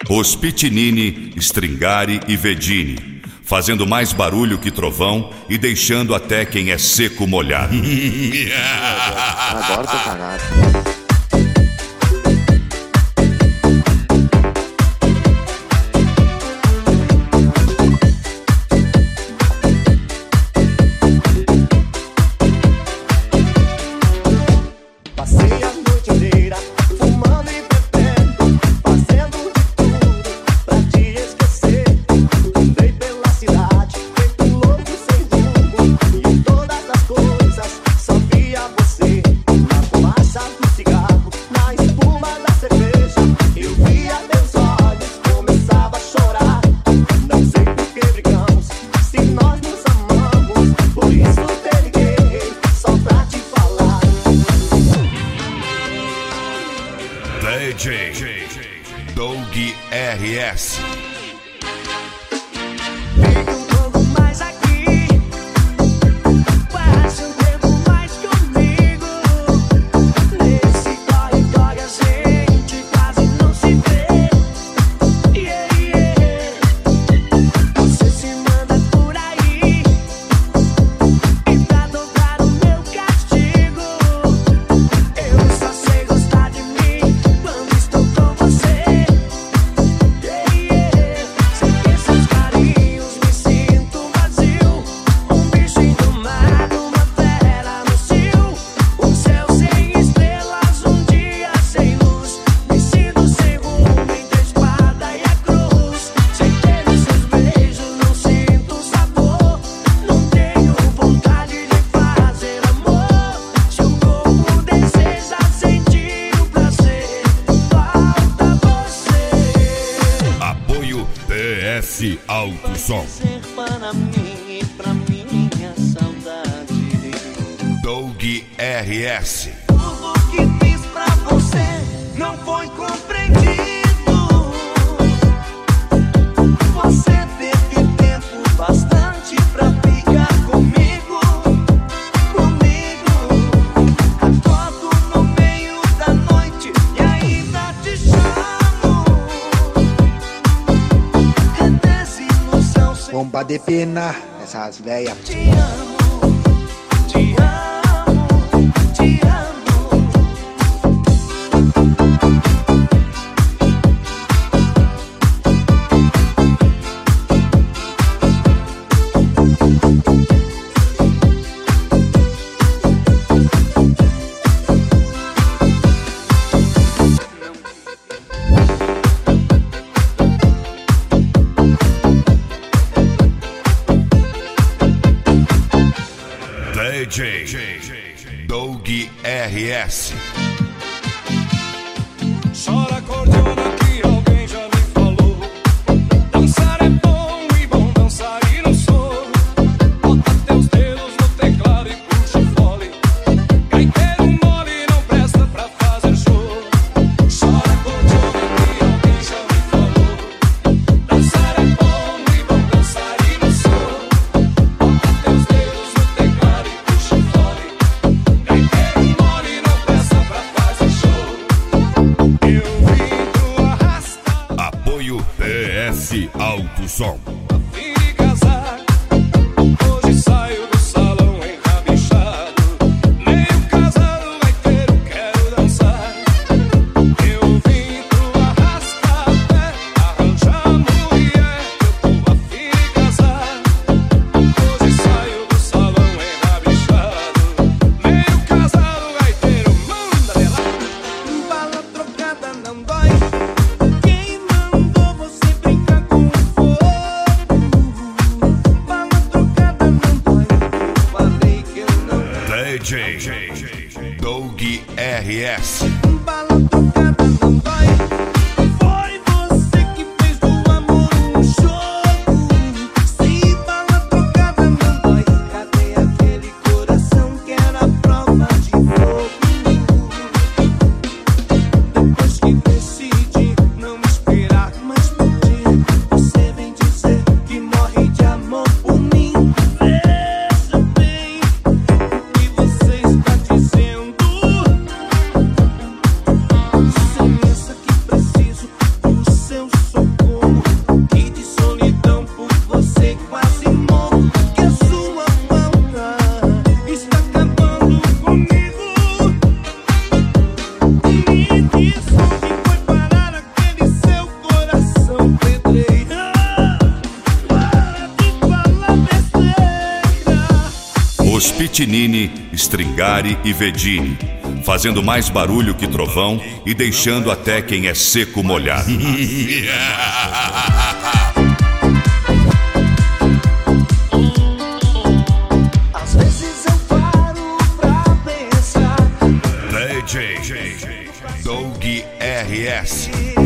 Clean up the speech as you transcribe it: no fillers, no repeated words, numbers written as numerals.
Os Pitinini, Stringari e Vedini, fazendo mais barulho que trovão e deixando até quem é seco molhado. Adoro teu cagado. DJ Doug RS. PS Alto Som. Para mim e pra minha saudade. Doug RS. Tudo que fiz pra você não foi compreendido. Você teve tempo bastante pra ficar comigo. Acordo no meio da noite e ainda te chamo. Bomba de pena, essas velhas. Te amo, te amo, te amo. DJ Doug RS. Chora cordiona que alguém já me falou. Dançar é bom e bom dançar e não sou. Bota teus dedos no teclado e puxa o fole. Gaiteiro mole não presta pra fazer show. Chora cordiona que alguém já me falou. Dançar é bom e bom dançar e não sou. Bota teus dedos no teclado e puxa o fole. Gaiteiro mole não presta pra fazer show. Apoio PS Alto Som. Fim de casar, hoje saio do salão enrabixado. Meio casado, gaiteiro, quero dançar. Eu vim pro arrasta-pé, arranjar mulher. Eu tô a fim de casar, hoje saio do salão enrabixado. Meio casado, gaiteiro, manda de lá. Bala trocada não dói. Quem mandou você brincar com fogo? Bala trocada não dói. Falei que eu não. DJ Doug RS. Bala trocada não dói. Foi você que fez do amor um jogo. Se bala trocada não dói, cadê aquele coração que era prova de fogo? Depois que decidi não esperar mais por ti, você vem dizer que morre de amor por mim. Veja bem o que você está dizendo. Sem essa Tinini, Stringari e Vedini, fazendo mais barulho que trovão e deixando até quem é seco molhado. Às vezes eu paro pra pensar. DJ Doug RS.